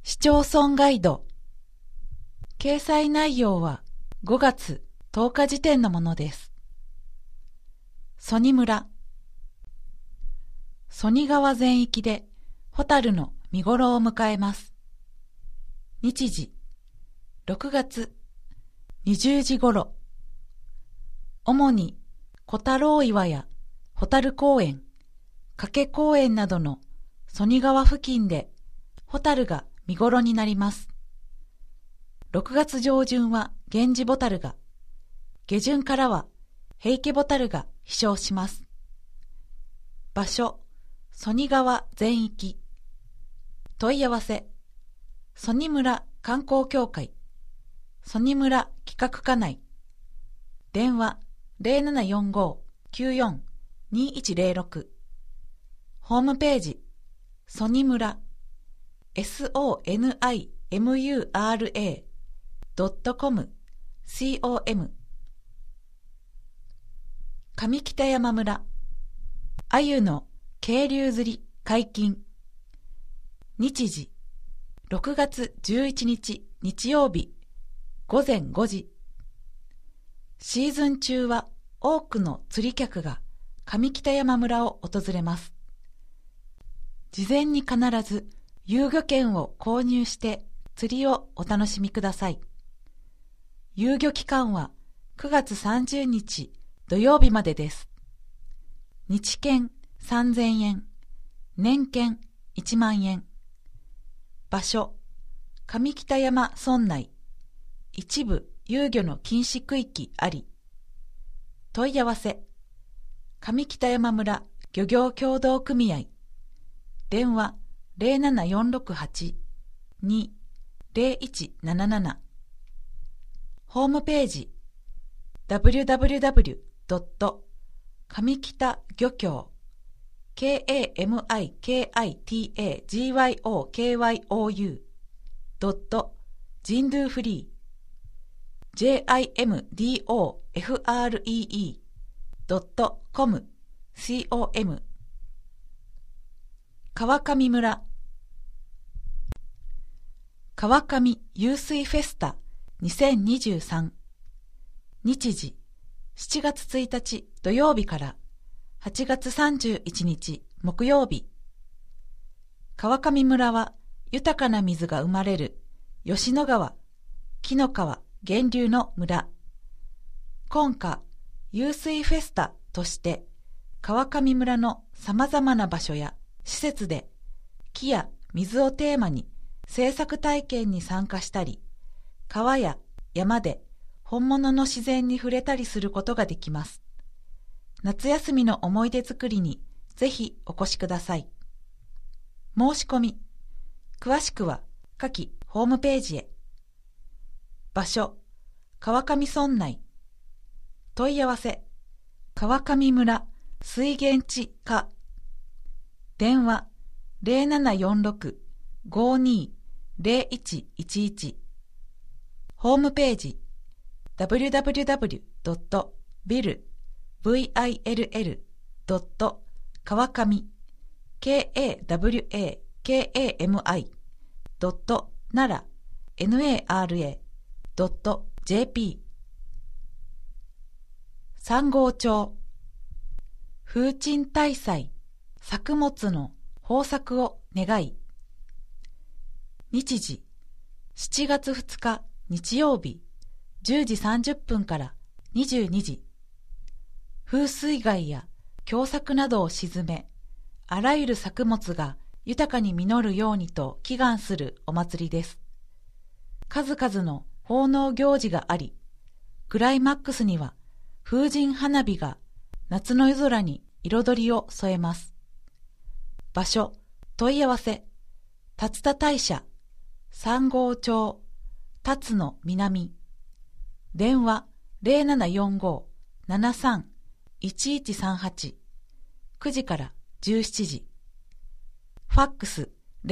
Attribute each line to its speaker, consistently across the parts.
Speaker 1: 市町村ガイド。掲載内容は5月10日時点のものです。曽爾村。曽爾川全域でホタルの見頃を迎えます。日時6月20時頃。主に小太郎岩やホタル公園、加計公園などの曽爾川付近でホタルが見頃になります。6月上旬はゲンジボタルが、下旬からはヘイケボタルが飛翔します。場所、曽爾川全域。問い合わせ、曽爾村観光協会、曽爾村企画課内。電話0745-94-2106。ホームページ、曽爾村、sonimura.com、com。上北山村、鮎の渓流釣り解禁。日時、6月11日日曜日、午前5時。シーズン中は多くの釣り客が上北山村を訪れます。事前に必ず遊漁券を購入して釣りをお楽しみください。遊漁期間は9月30日土曜日までです。日券3000円、年券1万円。場所、上北山村内。一部遊漁の禁止区域あり。問い合わせ、上北山村漁業協同組合。電話07468-20177。ホームページ www. 上北漁協 kamikitagyokyou. 人道フリー jimdofree.com。 川上村。川上湧水フェスタ2023。日時7月1日土曜日から8月31日木曜日。川上村は豊かな水が生まれる吉野川、紀の川源流の村。今夏湧水フェスタとして川上村のさまざまな場所や施設で木や水をテーマに制作体験に参加したり、川や山で本物の自然に触れたりすることができます。夏休みの思い出作りにぜひお越しください。申し込み、詳しくは下記ホームページへ。場所、川上村内。問い合わせ、川上村水源地課。電話0746-520111。ホームページ www.vill. 川上 kawakami.nara.jp。 三郷町。風鎮大祭、作物の豊作を願い。日時7月2日日曜日10時30分から22時。風水害や凶作などを鎮め、あらゆる作物が豊かに実るようにと祈願するお祭りです。数々の奉納行事があり、クライマックスには風神花火が夏の夜空に彩りを添えます。場所、問い合わせ、竜田大社、三郷町、竜の南。電話0745-73-1138。9時から17時。ファックス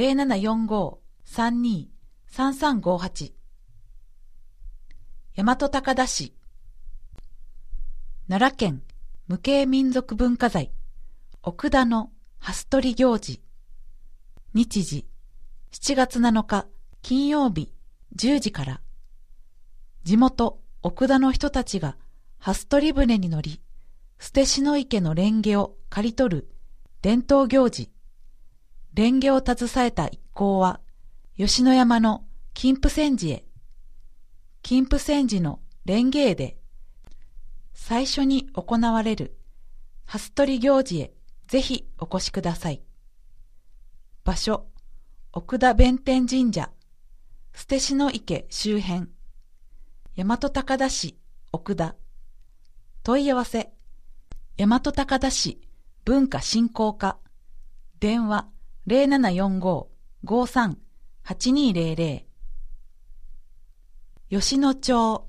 Speaker 1: 0745-32-3358。大和高田市。奈良県無形民族文化財、奥田の蓮取行事。日時7月7日金曜日10時から、地元奥田の人たちが蓮取船に乗り、捨て篠池の蓮華を刈り取る伝統行事。蓮華を携えた一行は、吉野山の金峰山寺へ。金峰山寺の蓮華会で、最初に行われる蓮取行事へぜひお越しください。場所、奥田弁天神社、捨て篠池周辺、大和高田市奥田。問い合わせ、大和高田市文化振興課、電話0745-53-8200。吉野町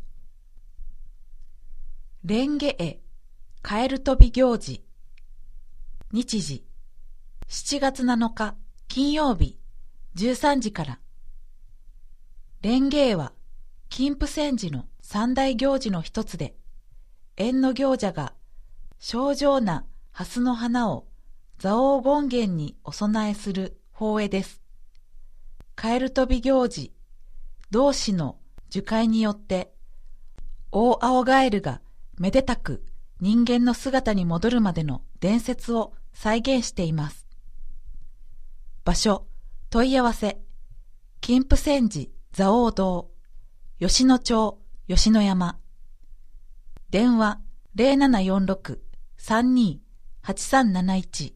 Speaker 1: 蓮華会カエル飛び行事。日時7月7日金曜日13時から。蓮華会は金峰山寺の三大行事の一つで、縁の行者が清浄な蓮の花を蔵王権現にお供えする法会です。カエル飛び行事、同氏の樹海によって大青ガエルがめでたく人間の姿に戻るまでの伝説を再現しています。場所、問い合わせ、金峰山寺蔵王堂、吉野町吉野山。電話0746-32-8371。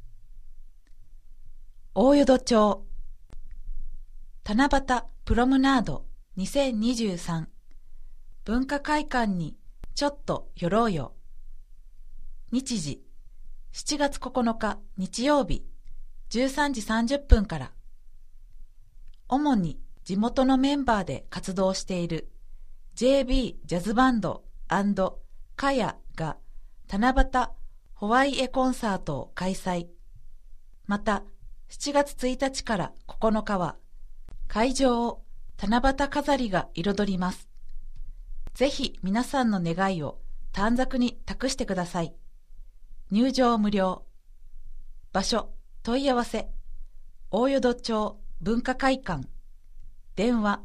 Speaker 1: 大淀町七夕プロムナード2023。文化会館にちょっと寄ろうよ。日時7月9日日曜日13時30分から。主に地元のメンバーで活動している JB ジャズバンド&カヤが七夕ホワイエコンサートを開催。また7月1日から9日は会場を七夕飾りが彩ります。ぜひ皆さんの願いを短冊に託してください。入場無料。場所、問い合わせ、大淀町文化会館。電話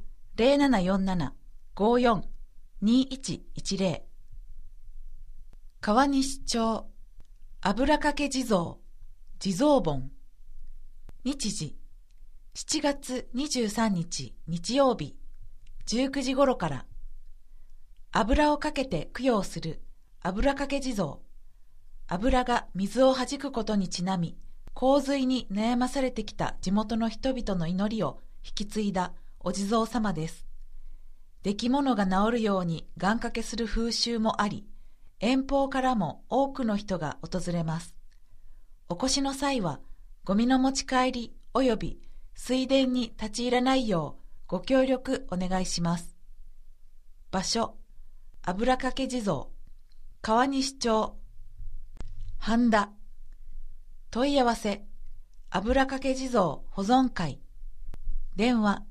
Speaker 1: 0747-54-2110。川西町油かけ地蔵地蔵盆。日時7月23日日曜日19時頃から。油をかけて供養する油かけ地蔵。油が水をはじくことにちなみ、洪水に悩まされてきた地元の人々の祈りを引き継いだお地蔵様です。出来物が治るように願掛けする風習もあり、遠方からも多くの人が訪れます。お越しの際は、ゴミの持ち帰り及び水田に立ち入らないようご協力お願いします。場所、油かけ地蔵、川西町半田。問い合わせ、油かけ地蔵保存会。電話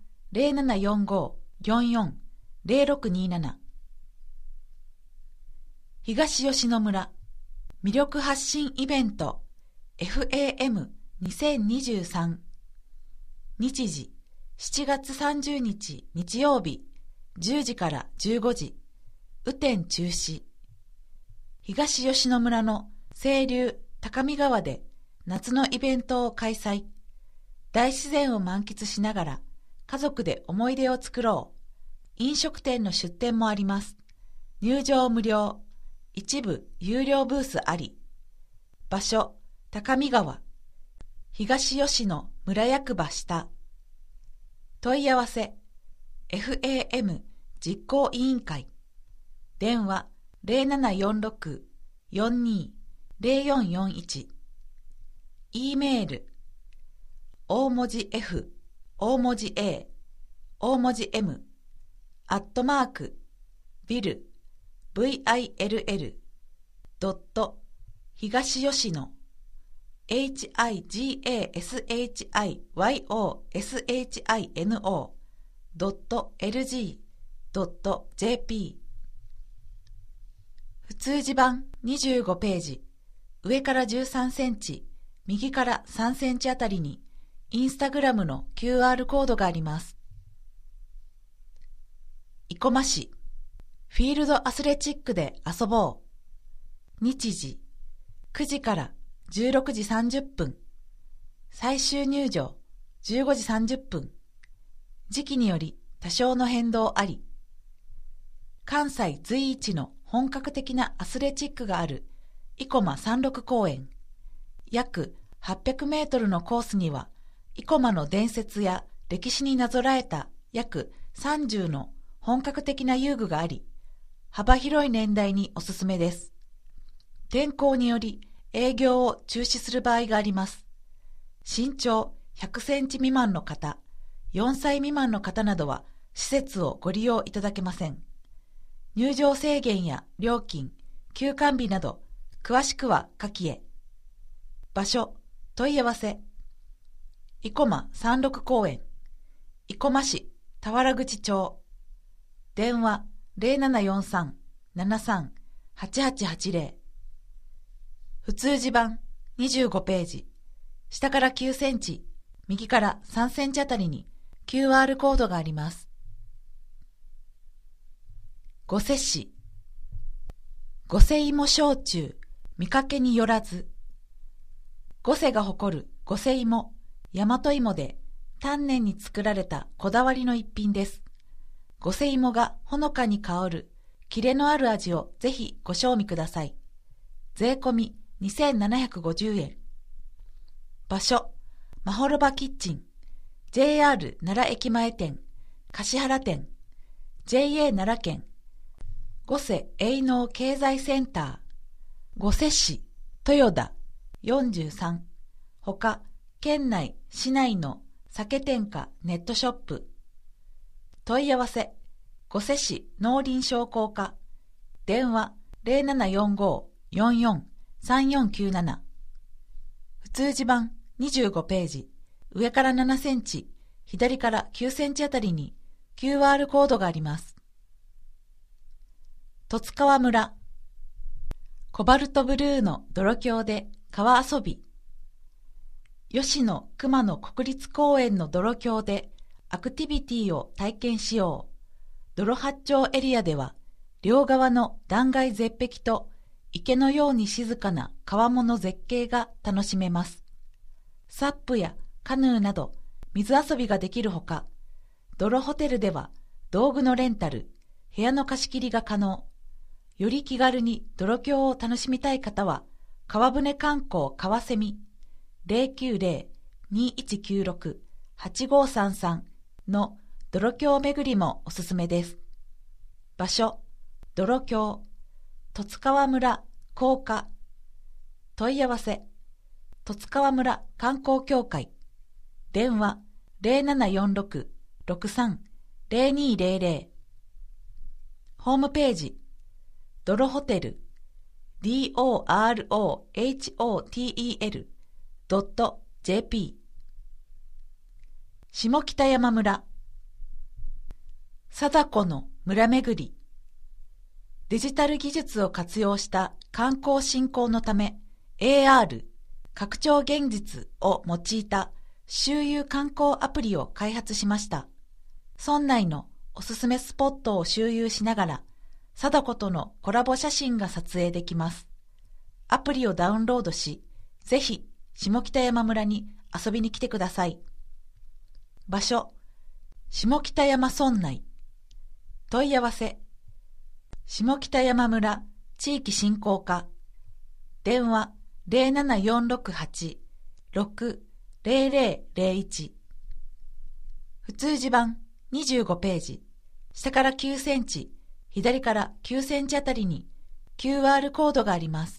Speaker 1: 0745-44-0627。東吉野村魅力発信イベント FAM2023。日時7月30日日曜日10時から15時。雨天中止。東吉野村の清流高見川で夏のイベントを開催。大自然を満喫しながら家族で思い出を作ろう。飲食店の出店もあります。入場無料。一部有料ブースあり。場所、高見川。東吉野村役場下。問い合わせ、FAM 実行委員会。電話0746-42-0441。E メール、大文字 F、大文字 A、大文字 M、@bill、vill.東吉野、higashyosino.lg.jp。普通字版25ページ、上から13センチ、右から3センチあたりにインスタグラムの QR コードがあります。 生駒市、フィールドアスレチックで遊ぼう。日時、9時から16時30分。最終入場、15時30分。時期により多少の変動あり。関西随一の本格的なアスレチックがある生駒山麓公園。約800メートルのコースには、生駒の伝説や歴史になぞらえた約30の本格的な遊具があり、幅広い年代におすすめです。天候により営業を中止する場合があります。身長100センチ未満の方、4歳未満の方などは施設をご利用いただけません。入場制限や料金、休館日など、詳しくは下記へ。場所、問い合わせ。生駒山麓公園、生駒市田原口町。電話0743-73-8880。普通地版25ページ。下から9センチ、右から3センチあたりに QR コードがあります。御所市。御所芋焼酎、見かけによらず。御所が誇る御所芋、大和芋で丹念に作られたこだわりの一品です。御所芋がほのかに香る、キレのある味をぜひご賞味ください。税込み2750円。場所、まほろばキッチン、JR 奈良駅前店、橿原店、JA 奈良県、御所営農経済センター、御所市、豊田、43、ほか、県内、市内の酒店かネットショップ。問い合わせ、御所市農林商工課、電話0745-44-3497。普通地版25ページ、上から7センチ、左から9センチあたりに QR コードがあります。十津川村。コバルトブルーの泥橋で川遊び。吉野熊野国立公園の泥橋でアクティビティを体験しよう。泥八丁エリアでは、両側の断崖絶壁と池のように静かな川面の絶景が楽しめます。サップやカヌーなど水遊びができるほか、泥ホテルでは道具のレンタル、部屋の貸し切りが可能。より気軽に泥橋を楽しみたい方は、川船観光川蝉 090-2196-8533 の泥橋巡りもおすすめです。場所、泥橋、十津川村高架。問い合わせ、十津川村観光協会。電話0746-63-0200。ホームページ、泥ホテル dorohotel.jp。 下北山村。貞子の村めぐり。デジタル技術を活用した観光振興のため AR 拡張現実を用いた周遊観光アプリを開発しました。村内のおすすめスポットを周遊しながら貞子とのコラボ写真が撮影できます。アプリをダウンロードし、ぜひ下北山村に遊びに来てください。場所、下北山村内。問い合わせ、下北山村地域振興課。電話07468-60001。普通地版25ページ。下から9センチ、左から9センチあたりに QR コードがあります。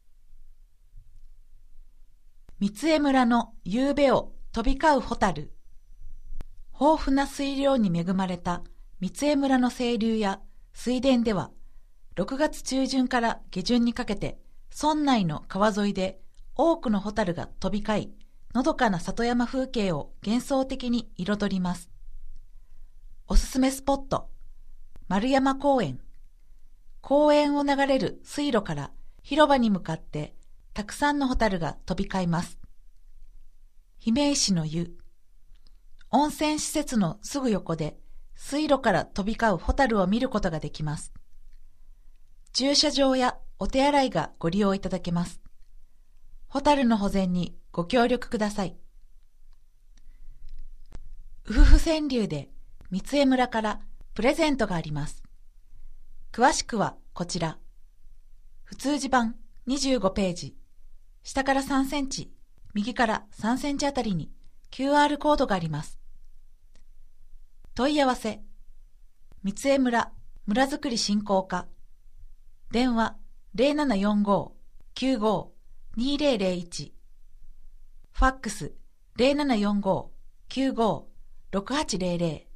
Speaker 1: 三江村の夕べを飛び交うホタル。豊富な水量に恵まれた三江村の清流や水田では、6月中旬から下旬にかけて村内の川沿いで多くのホタルが飛び交い、のどかな里山風景を幻想的に彩ります。おすすめスポット、丸山公園。公園を流れる水路から広場に向かってたくさんのホタルが飛び交います。姫石の湯。温泉施設のすぐ横で水路から飛び交うホタルを見ることができます。駐車場やお手洗いがご利用いただけます。ホタルの保全にご協力ください。ウフフ川柳で三江村からプレゼントがあります。詳しくはこちら。普通字版25ページ、下から3センチ、右から3センチあたりに QR コードがあります。問い合わせ、三江村村づくり振興課、電話0745-95-2001、ファックス0745-95-6800